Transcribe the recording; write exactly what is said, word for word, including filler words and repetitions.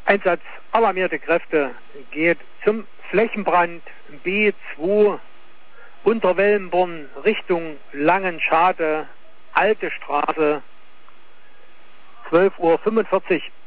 Einsatz alarmierte Kräfte geht zum Flächenbrand B zwei Unterwellenborn Richtung Langenschade, Alte Straße, zwölf Uhr fünfundvierzig